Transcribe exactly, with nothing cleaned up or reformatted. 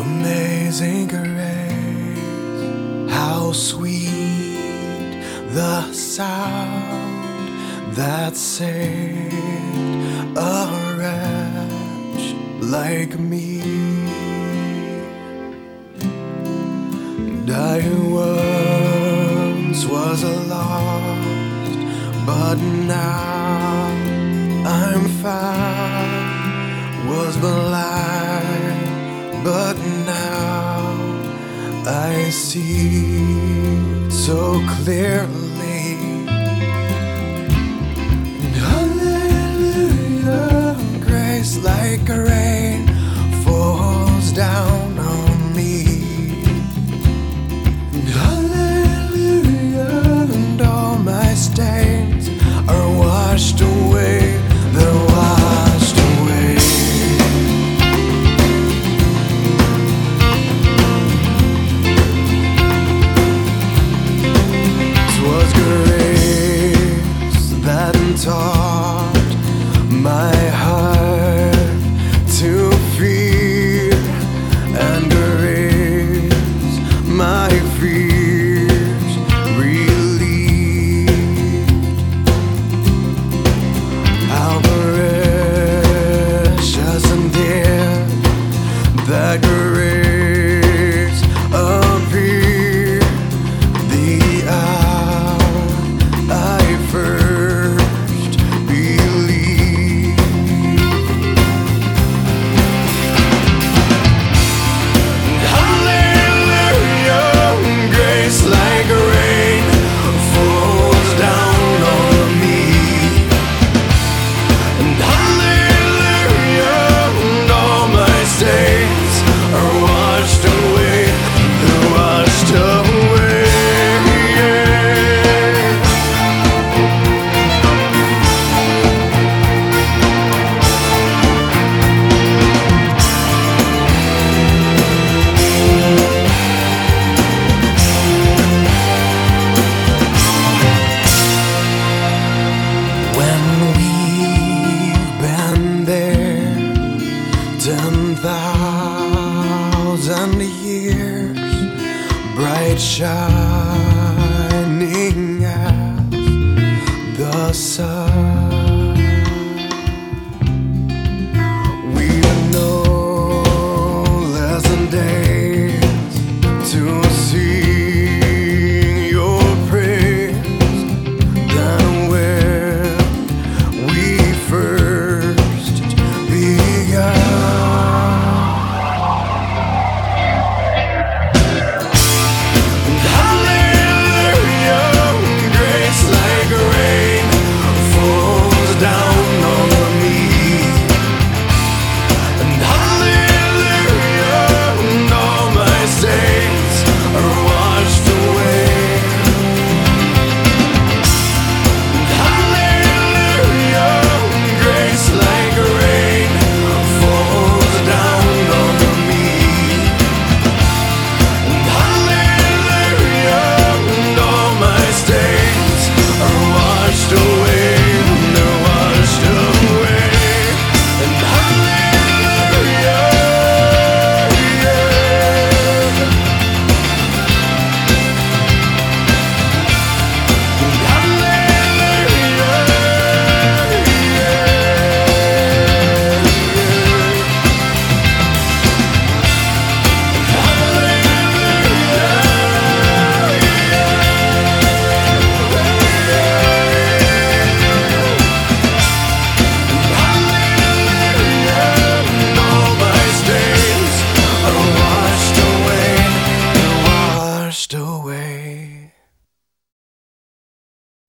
Amazing grace, how sweet the sound that saved a wretch like me. And I once was lost, but now I'm found. Was blind, but now I see so clearly. And hallelujah, grace like rain falls down on me. And hallelujah, and all my stains are washed away. They're washed away. Taught my heart to fear and erase my fears, relieved. How precious and dear that grace appeared the hour I first ten thousand years, bright shining as the sun.